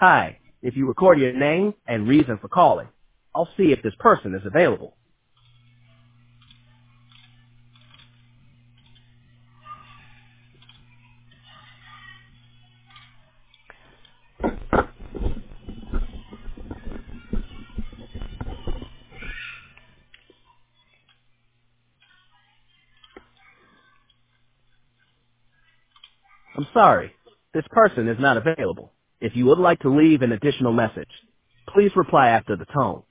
Hi, if you record your name and reason for calling, I'll see if this person is available. I'm sorry, this person is not available. If you would like to leave an additional message, please reply after the tone.